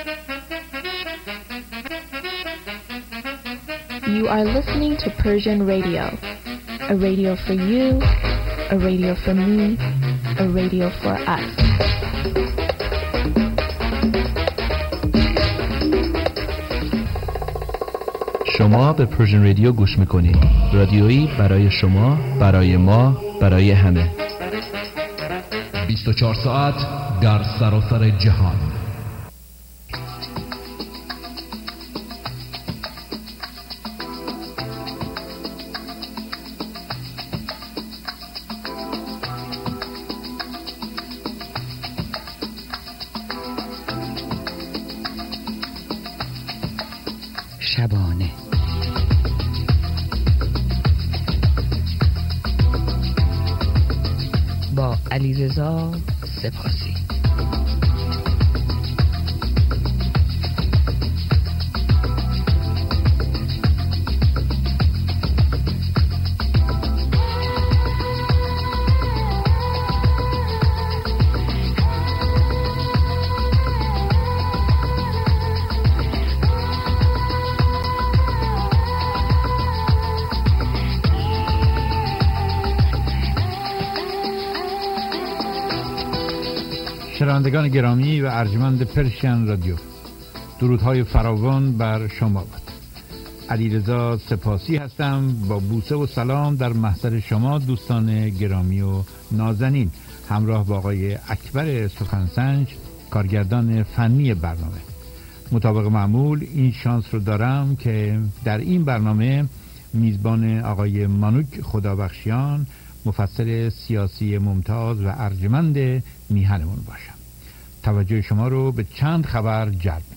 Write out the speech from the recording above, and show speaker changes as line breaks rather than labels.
You are listening to Persian Radio, a radio for you, a radio for me, a radio for us.
شما به پرژن رادیو گوش میکنید. رادیویی برای شما، برای ما، برای همه.
24 ساعت در سراسر جهان.
شبانه با علیرضا سپاسی.
شنوندگان گرامی و ارجمند پرشین رادیو، درودهای فراوان بر شما باد. علیرضا سپاسی هستم با بوسه و سلام در محضر شما دوستان گرامی و نازنین، همراه با آقای اکبر سخنسنج، کارگردان فنی برنامه. مطابق معمول این شانس رو دارم که در این برنامه میزبان آقای مانوک خدابخشیان، مفسر سیاسی ممتاز و ارجمند میهنمون باشم. توجه شما رو به چند خبر جلب